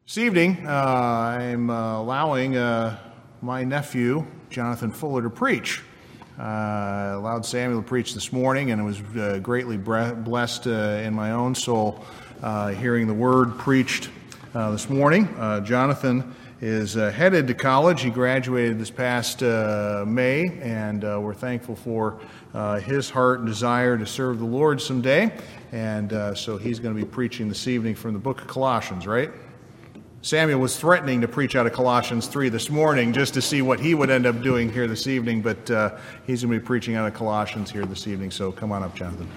This evening, I'm allowing my nephew, Jonathan Fuller, to preach. Allowed Samuel to preach this morning, and I was greatly blessed in my own soul hearing the word preached this morning. Jonathan is headed to college. He graduated this past May, and we're thankful for his heart and desire to serve the Lord someday. And so he's going to be preaching this evening from the book of Colossians, right? Samuel was threatening to preach out of Colossians 3 this morning just to see what he would end up doing here this evening, but he's going to be preaching out of Colossians here this evening, so come on up, Jonathan.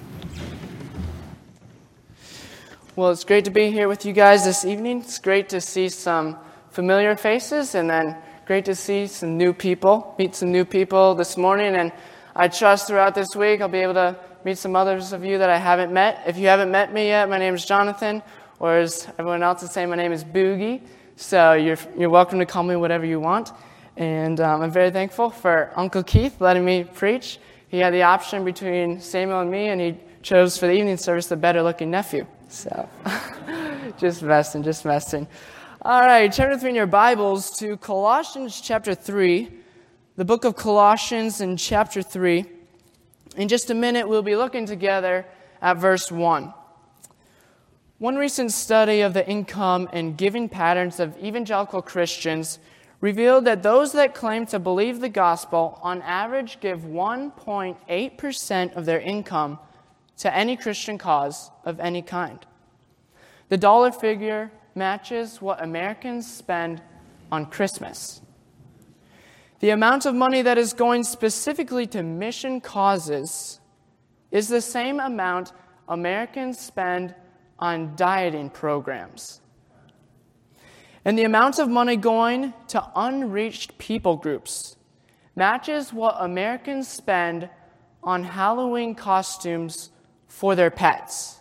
Well, it's great to be here with you guys this evening. It's great to see some familiar faces, and then great to see some new people, meet some new people this morning, and I trust throughout this week I'll be able to meet some others of you that I haven't met. If you haven't met me yet, my name is Jonathan. Or as everyone else is saying, my name is Boogie. So you're welcome to call me whatever you want. And I'm very thankful for Uncle Keith letting me preach. He had the option between Samuel and me, and he chose for the evening service the better-looking nephew. So just messing. All right, turn with me in your Bibles to Colossians chapter 3, the book of Colossians in chapter 3. In just a minute, we'll be looking together at verse 1. One recent study of the income and giving patterns of evangelical Christians revealed that those that claim to believe the gospel on average give 1.8% of their income to any Christian cause of any kind. The dollar figure matches what Americans spend on Christmas. The amount of money that is going specifically to mission causes is the same amount Americans spend on dieting programs. And the amount of money going to unreached people groups matches what Americans spend on Halloween costumes for their pets.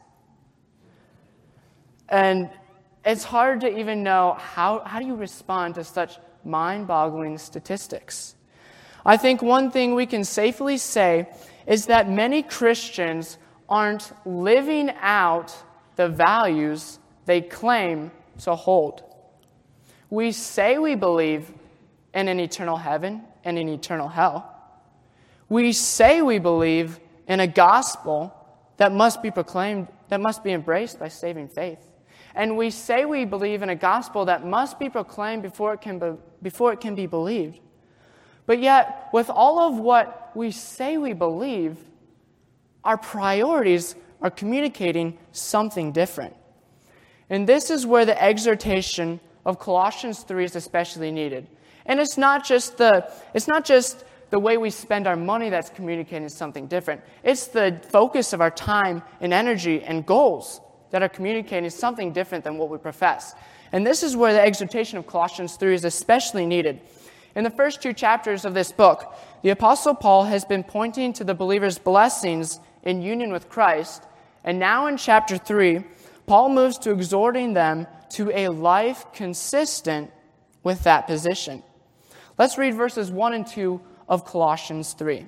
And it's hard to even know how do you respond to such mind-boggling statistics. I think one thing we can safely say is that many Christians aren't living out the values they claim to hold. We say we believe in an eternal heaven and an eternal hell. We say we believe in a gospel that must be proclaimed, that must be embraced by saving faith. And we say we believe in a gospel that must be proclaimed before it can be believed. But yet, with all of what we say we believe, our priorities are communicating something different. And this is where the exhortation of Colossians 3 is especially needed. And it's not just the way we spend our money that's communicating something different. It's the focus of our time and energy and goals that are communicating something different than what we profess. And this is where the exhortation of Colossians 3 is especially needed. In the first two chapters of this book, the Apostle Paul has been pointing to the believer's blessings in union with Christ. And now in chapter 3, Paul moves to exhorting them to a life consistent with that position. Let's read verses 1 and 2 of Colossians 3.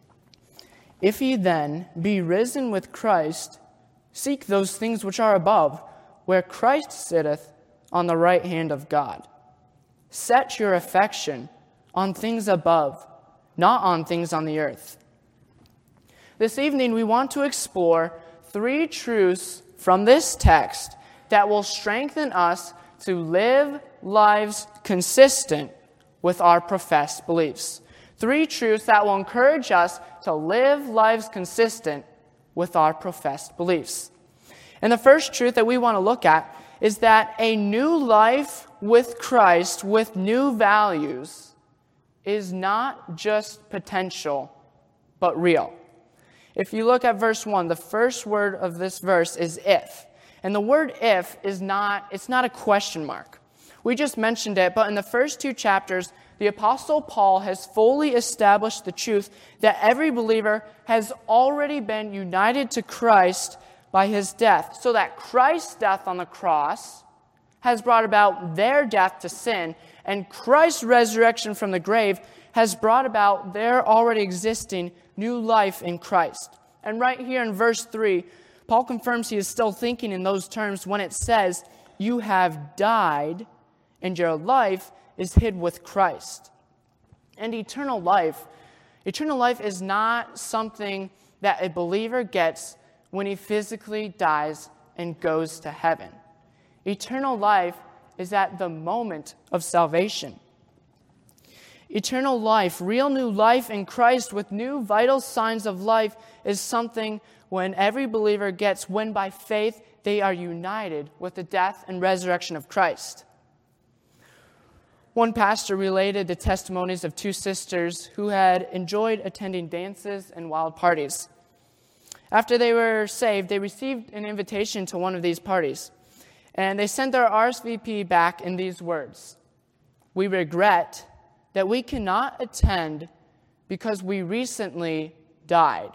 If ye then be risen with Christ, seek those things which are above, where Christ sitteth on the right hand of God. Set your affection on things above, not on things on the earth. This evening we want to explore 3 truths from this text that will strengthen us to live lives consistent with our professed beliefs. 3 truths that will encourage us to live lives consistent with our professed beliefs. And the first truth that we want to look at is that a new life with Christ, with new values, is not just potential, but real. If you look at verse 1, the first word of this verse is if. And the word if it's not a question mark. We just mentioned it, but in the first 2 chapters, the Apostle Paul has fully established the truth that every believer has already been united to Christ by his death, so that Christ's death on the cross has brought about their death to sin, and Christ's resurrection from the grave has brought about their already existing new life in Christ. And right here in verse 3, Paul confirms he is still thinking in those terms when it says, you have died, and your life is hid with Christ. And eternal life is not something that a believer gets when he physically dies and goes to heaven. Eternal life is at the moment of salvation. Eternal life, real new life in Christ with new vital signs of life, is something when every believer gets when by faith they are united with the death and resurrection of Christ. One pastor related the testimonies of two sisters who had enjoyed attending dances and wild parties. After they were saved, they received an invitation to one of these parties, and they sent their RSVP back in these words: "We regret that we cannot attend because we recently died."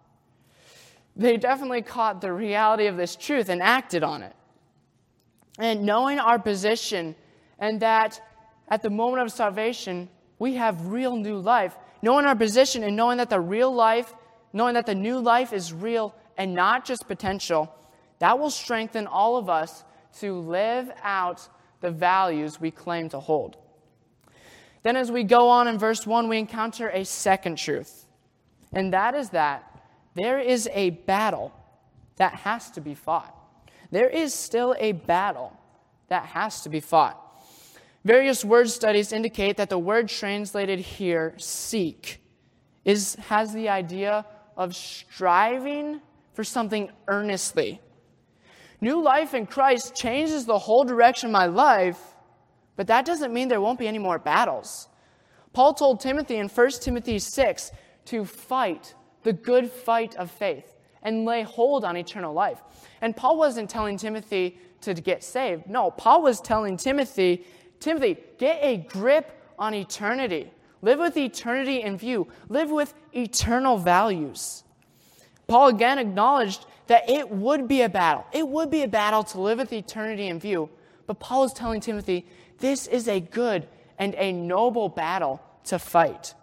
They definitely caught the reality of this truth and acted on it. And knowing our position and that at the moment of salvation, we have real new life, knowing our position and knowing that the new life is real and not just potential, that will strengthen all of us to live out the values we claim to hold. Then as we go on in verse 1, we encounter a second truth, and that is that there is a battle that has to be fought. There is still a battle that has to be fought. Various word studies indicate that the word translated here, seek, has the idea of striving for something earnestly. New life in Christ changes the whole direction of my life, but that doesn't mean there won't be any more battles. Paul told Timothy in 1 Timothy 6 to fight the good fight of faith and lay hold on eternal life. And Paul wasn't telling Timothy to get saved. No, Paul was telling Timothy, get a grip on eternity. Live with eternity in view. Live with eternal values. Paul again acknowledged that it would be a battle. It would be a battle to live with eternity in view. But Paul is telling Timothy, this is a good and a noble battle to fight.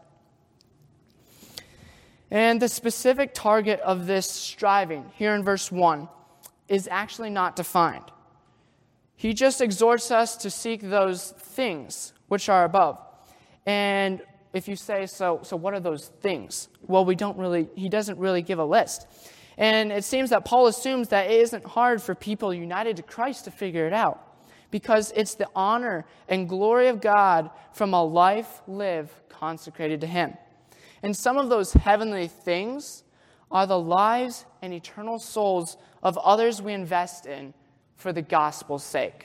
And the specific target of this striving, here in verse 1, is actually not defined. He just exhorts us to seek those things which are above. And if you say, so what are those things? Well, he doesn't really give a list. And it seems that Paul assumes that it isn't hard for people united to Christ to figure it out, because it's the honor and glory of God from a life lived consecrated to Him. And some of those heavenly things are the lives and eternal souls of others we invest in for the gospel's sake.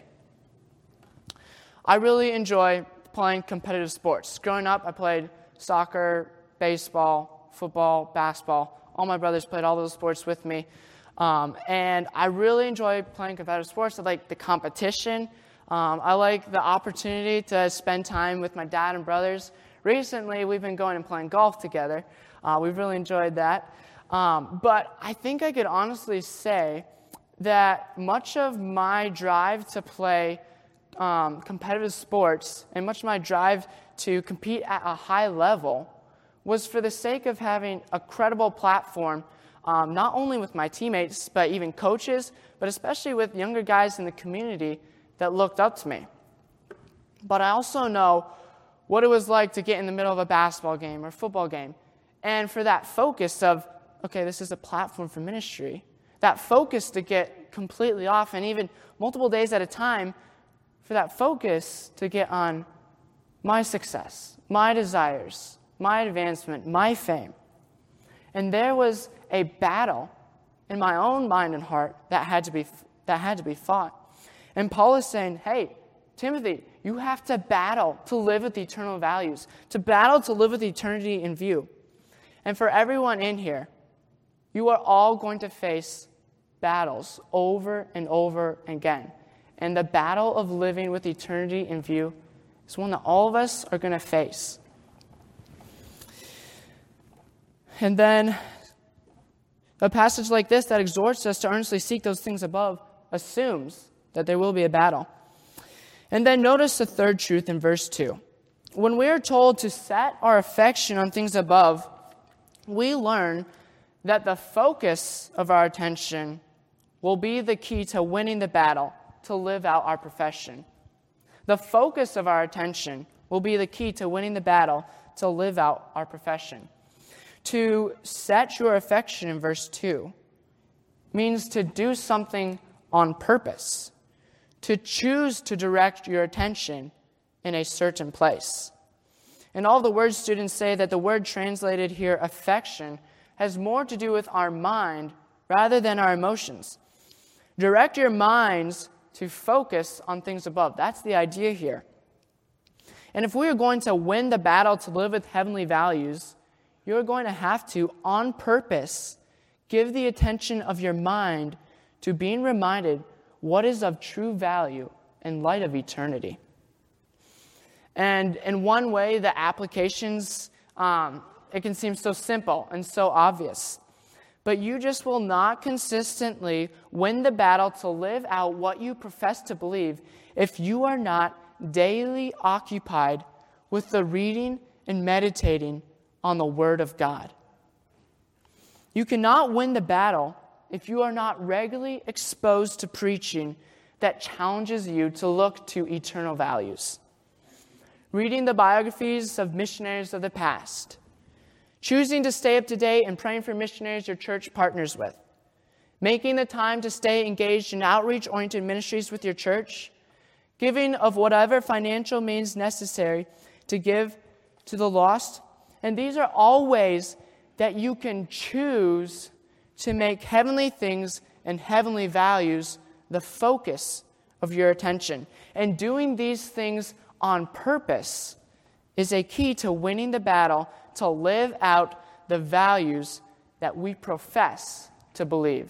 I really enjoy playing competitive sports. Growing up, I played soccer, baseball, football, basketball. All my brothers played all those sports with me. And I really enjoy playing competitive sports. I like the competition. I like the opportunity to spend time with my dad and brothers. Recently, we've been going and playing golf together. We've really enjoyed that. But I think I could honestly say that much of my drive to play competitive sports and much of my drive to compete at a high level was for the sake of having a credible platform, not only with my teammates, but even coaches, but especially with younger guys in the community that looked up to me. But I also know what it was like to get in the middle of a basketball game or football game, and for that focus of, okay, this is a platform for ministry, that focus to get completely off, and even multiple days at a time, for that focus to get on my success, my desires, my advancement, my fame. And there was a battle in my own mind and heart that had to be fought. And Paul is saying, hey, Timothy, you have to battle to live with eternal values, to battle to live with eternity in view. And for everyone in here, you are all going to face battles over and over again. And the battle of living with eternity in view is one that all of us are going to face. And then a passage like this that exhorts us to earnestly seek those things above assumes that there will be a battle. And then notice the third truth in verse 2. When we are told to set our affection on things above, we learn that the focus of our attention will be the key to winning the battle, to live out our profession. The focus of our attention will be the key to winning the battle to live out our profession. To set your affection in verse 2 means to do something on purpose, to choose to direct your attention in a certain place. And all the word students say that the word translated here, affection, has more to do with our mind rather than our emotions. Direct your minds to focus on things above. That's the idea here. And if we are going to win the battle to live with heavenly values, you're going to have to, on purpose, give the attention of your mind to being reminded what is of true value in light of eternity. And in one way, the applications, it can seem so simple and so obvious. But you just will not consistently win the battle to live out what you profess to believe if you are not daily occupied with the reading and meditating on the Word of God. You cannot win the battle if you are not regularly exposed to preaching that challenges you to look to eternal values. Reading the biographies of missionaries of the past, choosing to stay up to date and praying for missionaries your church partners with, making the time to stay engaged in outreach-oriented ministries with your church, giving of whatever financial means necessary to give to the lost. And these are all ways that you can choose to make heavenly things and heavenly values the focus of your attention. And doing these things on purpose is a key to winning the battle to live out the values that we profess to believe.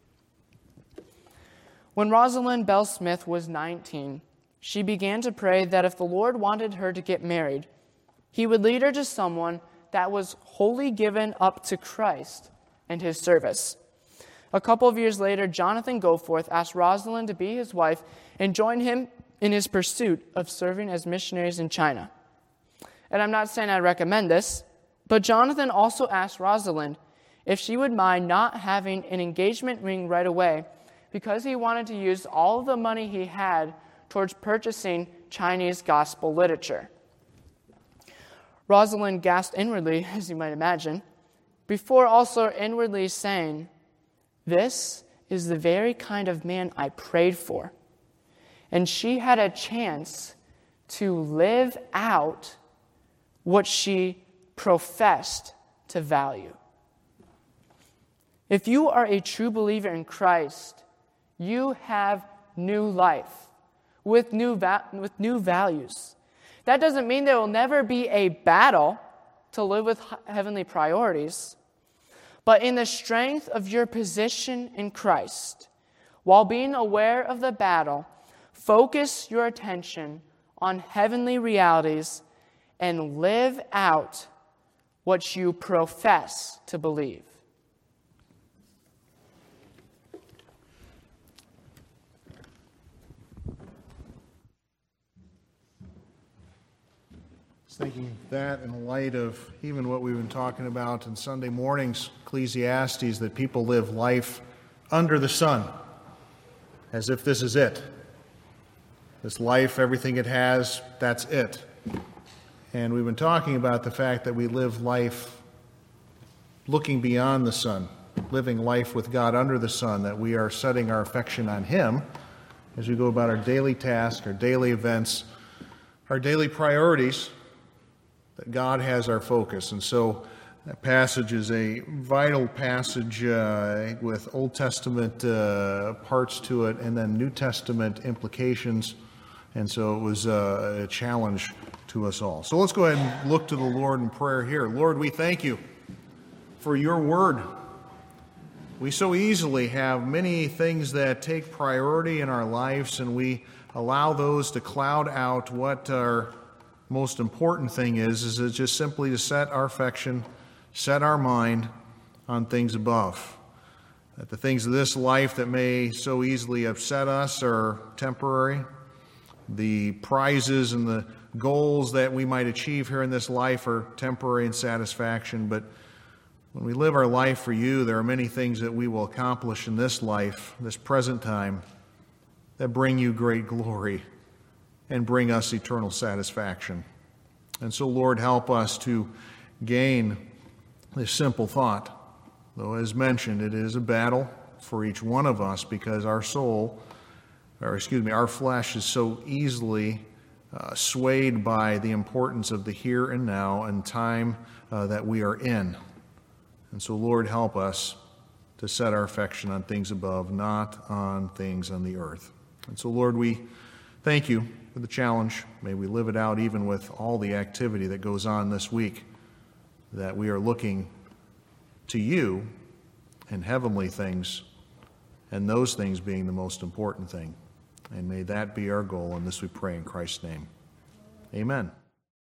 When Rosalind Bell Smith was 19, she began to pray that if the Lord wanted her to get married, He would lead her to someone that was wholly given up to Christ and His service. A couple of years later, Jonathan Goforth asked Rosalind to be his wife and join him in his pursuit of serving as missionaries in China. And I'm not saying I recommend this, but Jonathan also asked Rosalind if she would mind not having an engagement ring right away because he wanted to use all of the money he had towards purchasing Chinese gospel literature. Rosalind gasped inwardly, as you might imagine, before also inwardly saying, "This is the very kind of man I prayed for." And she had a chance to live out what she professed to value. If you are a true believer in Christ, you have new life with new values. That doesn't mean there will never be a battle to live with heavenly priorities, but in the strength of your position in Christ, while being aware of the battle, focus your attention on heavenly realities and live out what you profess to believe. Thinking that in light of even what we've been talking about in Sunday mornings, Ecclesiastes, that people live life under the sun, as if this is it. This life, everything it has, that's it. And we've been talking about the fact that we live life looking beyond the sun, living life with God under the sun, that we are setting our affection on Him as we go about our daily tasks, our daily events, our daily priorities, that God has our focus. And so that passage is a vital passage with Old Testament parts to it and then New Testament implications. And so it was a challenge to us all. So let's go ahead and look to the Lord in prayer here. Lord, we thank You for Your word. We so easily have many things that take priority in our lives, and we allow those to cloud out what our most important thing is it just simply to set our affection, set our mind on things above. That the things of this life that may so easily upset us are temporary. The prizes and the goals that we might achieve here in this life are temporary in satisfaction. But when we live our life for You, there are many things that we will accomplish in this life, this present time, that bring you great glory and bring us eternal satisfaction. And so, Lord, help us to gain this simple thought. Though, as mentioned, it is a battle for each one of us because our flesh is so easily swayed by the importance of the here and now and time that we are in. And so, Lord, help us to set our affection on things above, not on things on the earth. And so, Lord, we thank you for the challenge. May we live it out even with all the activity that goes on this week, that we are looking to you and heavenly things, and those things being the most important thing. And may that be our goal, and this we pray in Christ's name. Amen.